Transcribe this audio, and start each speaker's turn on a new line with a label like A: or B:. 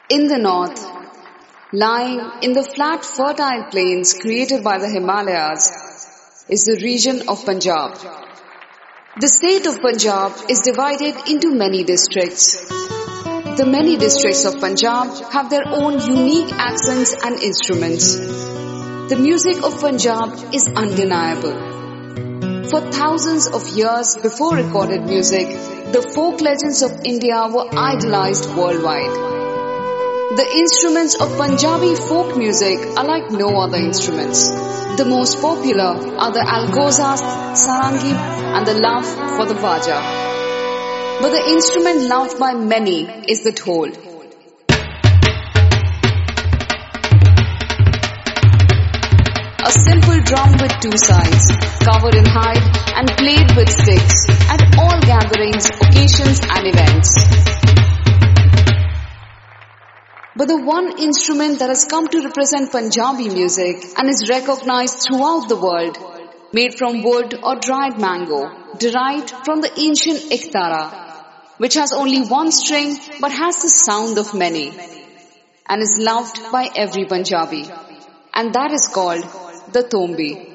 A: In the north, lying in the flat fertile plains created by the Himalayas, is the region of Punjab. The state of Punjab is divided into many districts. The many districts of Punjab have their own unique accents and instruments. The music of Punjab is undeniable. For thousands of years before recorded music, the folk legends of India were idolized worldwide. The instruments of Punjabi folk music are like no other instruments. The most popular are the algozas, sarangi and the love for the vaja. But the instrument loved by many is the dhol. A simple drum with two sides, covered in hide and played with sticks at all gatherings, occasions and events. But the one instrument that has come to represent Punjabi music and is recognized throughout the world, made from wood or dried mango, derived from the ancient Ektara, which has only one string but has the sound of many, and is loved by every Punjabi, and that is called the Tombi.